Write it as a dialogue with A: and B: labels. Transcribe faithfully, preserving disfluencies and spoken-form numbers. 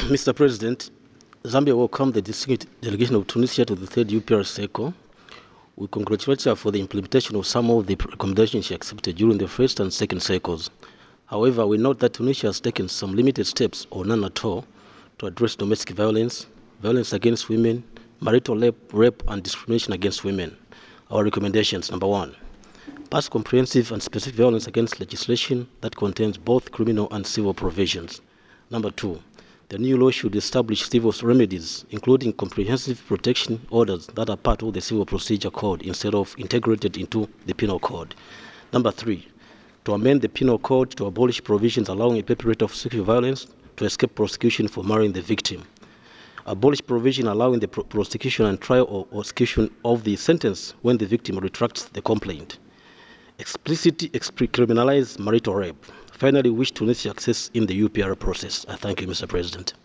A: Mister President, Zambia welcomed the distinguished delegation of Tunisia to the third U P R cycle. We congratulate her for the implementation of some of the recommendations she accepted during the first and second cycles. However, we note that Tunisia has taken some limited steps, or none at all, to address domestic violence, violence against women, marital rape, rape and discrimination against women. Our recommendations: number one, pass comprehensive and specific violence against legislation that contains both criminal and civil provisions. Number two, the new law should establish civil remedies, including comprehensive protection orders that are part of the Civil Procedure Code instead of integrated into the Penal Code. Number three, to amend the Penal Code to abolish provisions allowing a perpetrator of sexual violence to escape prosecution for marrying the victim. Abolish provision allowing the pro prosecution and trial or execution of the sentence when the victim retracts the complaint. Explicitly criminalize marital rape. Finally, wish Tunisia access in the U P R process. I thank you, Mister President.